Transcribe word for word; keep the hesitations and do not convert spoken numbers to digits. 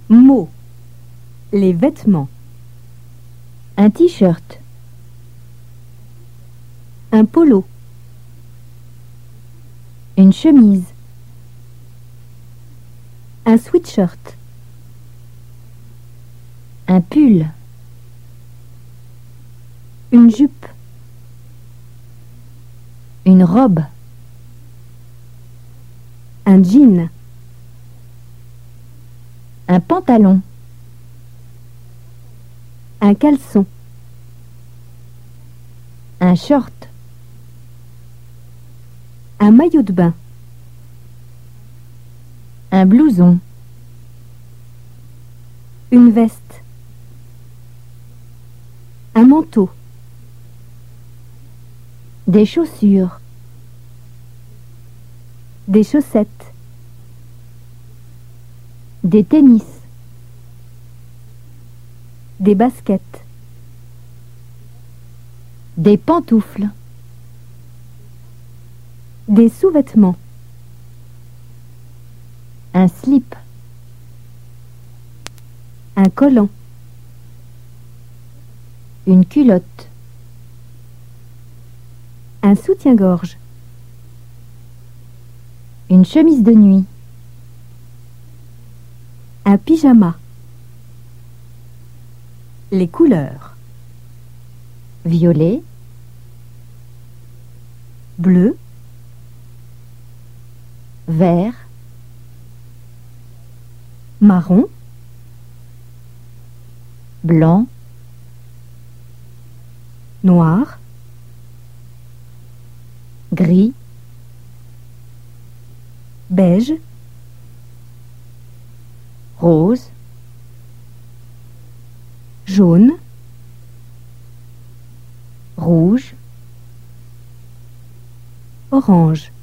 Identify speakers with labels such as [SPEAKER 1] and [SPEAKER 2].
[SPEAKER 1] Mots. Les vêtements.
[SPEAKER 2] Un t-shirt.
[SPEAKER 1] Un polo.
[SPEAKER 2] Une chemise.
[SPEAKER 1] Un sweatshirt.
[SPEAKER 2] Un pull.
[SPEAKER 1] Une jupe.
[SPEAKER 2] Une robe.
[SPEAKER 1] Un jean.
[SPEAKER 2] Un pantalon.
[SPEAKER 1] Un caleçon.
[SPEAKER 2] Un short.
[SPEAKER 1] Un maillot de bain.
[SPEAKER 2] Un blouson.
[SPEAKER 1] Une veste. Un manteau.
[SPEAKER 2] Des chaussures.
[SPEAKER 1] Des chaussettes.
[SPEAKER 2] Des tennis.
[SPEAKER 1] Des baskets.
[SPEAKER 2] Des pantoufles.
[SPEAKER 1] Des sous-vêtements.
[SPEAKER 2] Un slip.
[SPEAKER 1] Un collant.
[SPEAKER 2] Une culotte.
[SPEAKER 1] Un soutien-gorge.
[SPEAKER 2] Une chemise de nuit.
[SPEAKER 1] Un pyjama. Les couleurs.
[SPEAKER 2] Violet.
[SPEAKER 1] Bleu.
[SPEAKER 2] Vert.
[SPEAKER 1] Marron.
[SPEAKER 2] Blanc.
[SPEAKER 1] Noir.
[SPEAKER 2] Gris.
[SPEAKER 1] Beige.
[SPEAKER 2] Rose.
[SPEAKER 1] Jaune.
[SPEAKER 2] Rouge.
[SPEAKER 1] Orange.